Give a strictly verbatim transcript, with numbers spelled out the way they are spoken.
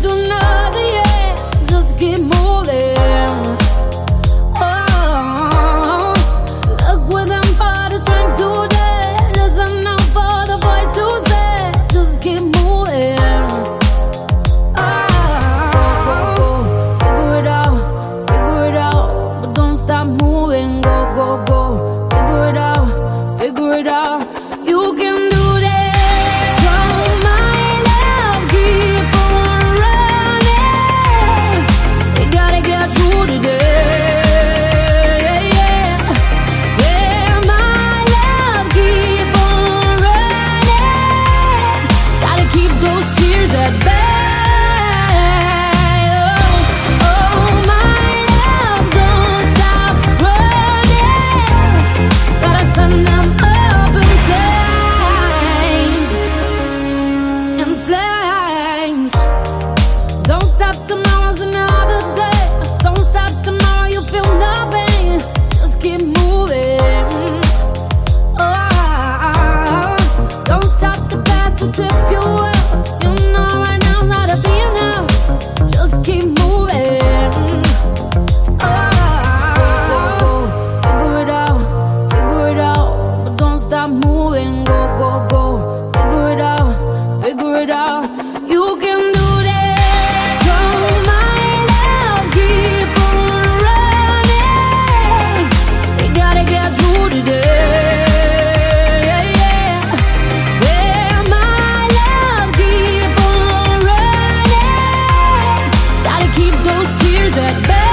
to another year. Just keep moving. Oh, look what them parties trying to do. Listen out for the voice to say, just keep moving. Oh, figure it out, figure it out, but don't stop moving. Go, go, go, figure it out, figure it out. You can do this. So my love, keep on running. You gotta get through today. Yeah, yeah, my love, keep on running. Gotta keep those tears at bay. Oh, oh, my love, don't stop running. Gotta send them up in flames, in flames. Don't stop, tomorrow's another day. Don't stop, tomorrow you feel nothing. Just keep moving. Oh, don't stop, the past will trip you up. You know right now's not a be enough. Just keep moving. Oh, figure it out, figure it out, but don't stop moving. Go, go, go, figure it out, figure it out. You can do this. So my love, keep on running. We gotta get through today. Yeah, yeah, yeah, my love, keep on running. Gotta keep those tears at bay.